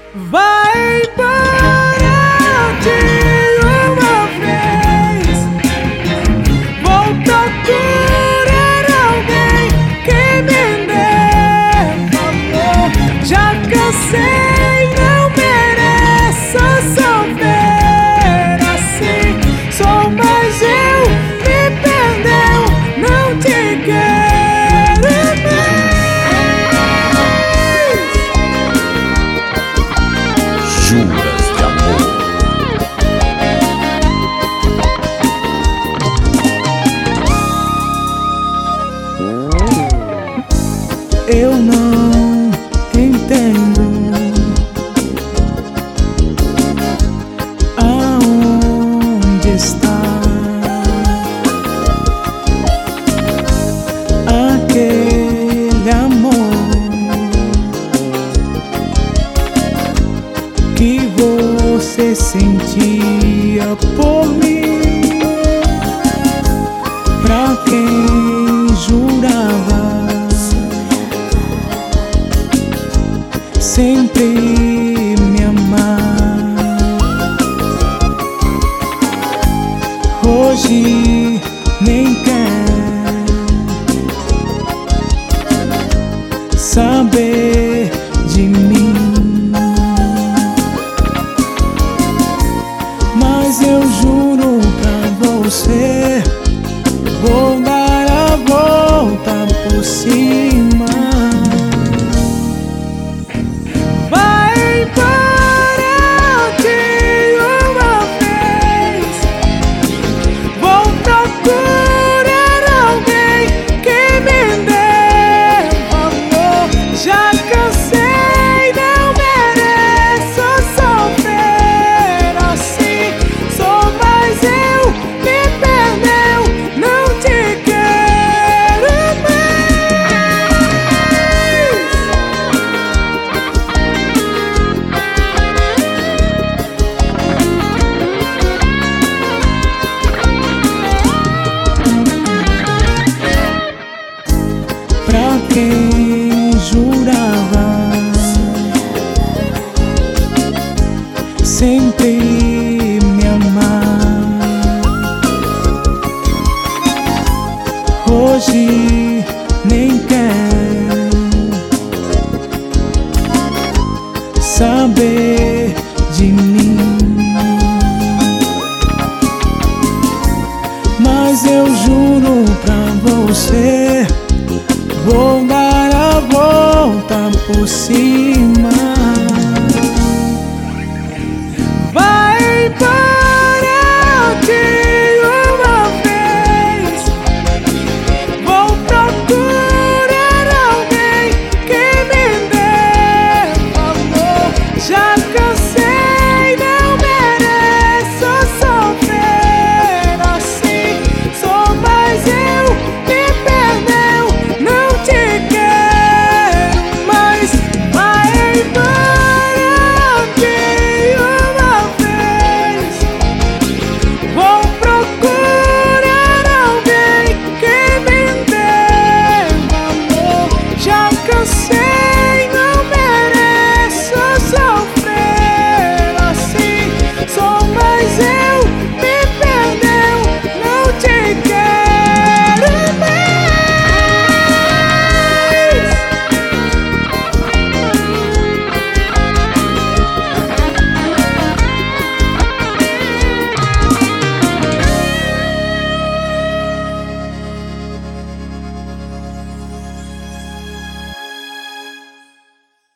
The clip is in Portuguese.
Vai embora de uma vez, volta a curar alguém que me dê amor. Já cansei, não mereço sofrer assim. Sou mais eu, me perdeu, não te quero mais. Juras de amor. Eu não entendo aonde está aquele amor que você sentia por mim, pra quem jurava sempre me amar. Hoje nem quer saber de mim, mas eu juro pra você, vou dar a volta por cima. Vai embora de uma vez, volta a curar alguém que me dê amor. Já cansei, não mereço sofrer assim. Sou mais eu, me perdeu, não te quero mais. Pra quem jurava sempre me amar, hoje nem quer saber de mim, mas eu juro pra você, vou dar a volta por cima.